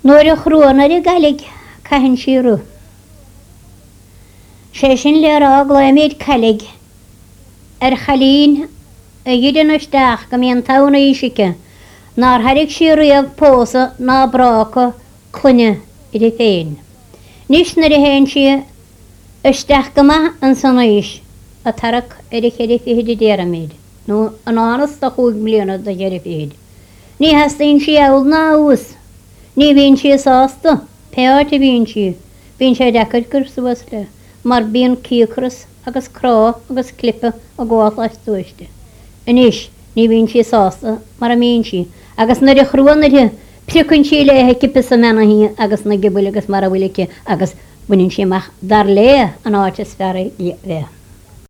Nuair a chrúnar I galig caitheann siú. sé sin le rá gláimid calig chalín a dhéidir isteach go míon tana ísice, nar thairg si riamh pósa ná brácha clunne idir féin. Nis na héin si isteach go an sanéis a tarach idir chéidir fihidir déramid, nó an áras a 5 mbliana da chéidir fihid. Ní hastain si eil ná ús, ní bhíonn si sásta, peáirt a bhíonn si, bhíonn sé decad gur suas le, mar bíon cíocras agus crá agus clipa a gháil aistúiste. Inis, ní bhíonn si sásta mar a míonn si, agus na chrúanathe pricann si le cipa sa menahí agus na gibul agus mar a bhuiileice agus buinn si dar lé an áitis fearra bheith.